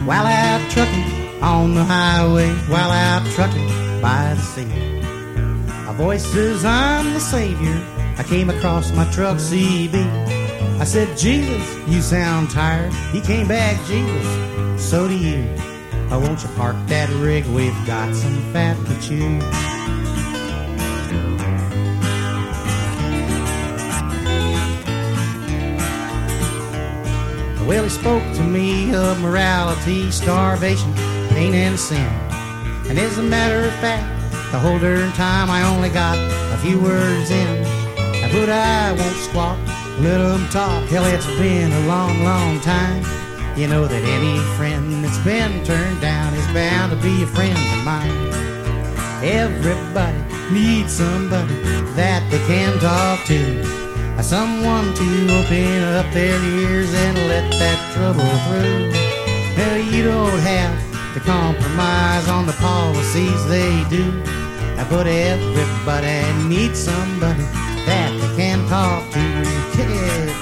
while out trucking on the highway, while out trucking by the sea. A voice says, I'm the Savior. I came across my truck CB. I said, Jesus, you sound tired. He came back, Jesus, so do you. Oh, won't you park that rig? We've got some fat to chew. Well, he spoke to me of morality, starvation, pain, and sin. And as a matter of fact, the whole darn time I only got a few words in. But I won't squawk, let them talk. Hell, it's been a long, long time. You know that any friend that's been turned down is bound to be a friend of mine. Everybody needs somebody that they can talk to. Someone to open up their ears and let that trouble through. Now, you don't have to compromise on the policies they do. But everybody needs somebody that they can talk to. Kick it.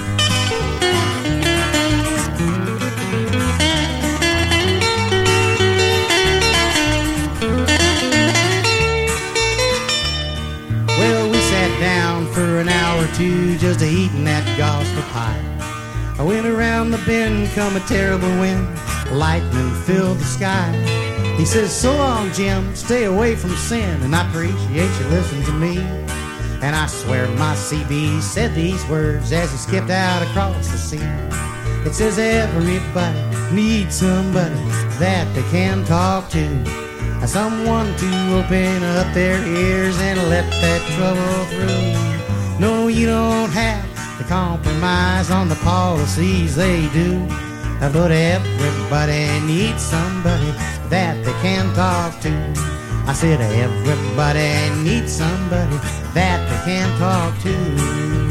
Well, we sat down for an hour or two just eating that gospel pie. I went around the bend, come a terrible wind, lightning filled the sky. He says, so long, Jim, stay away from sin, and I appreciate you listening to me. And I swear my CB said these words as he skipped out across the sea. It says everybody needs somebody that they can talk to. Someone to open up their ears and let that trouble through. No, you don't have to compromise on the policies they do. But everybody needs somebody that they can talk to. I said everybody needs somebody that they can talk to.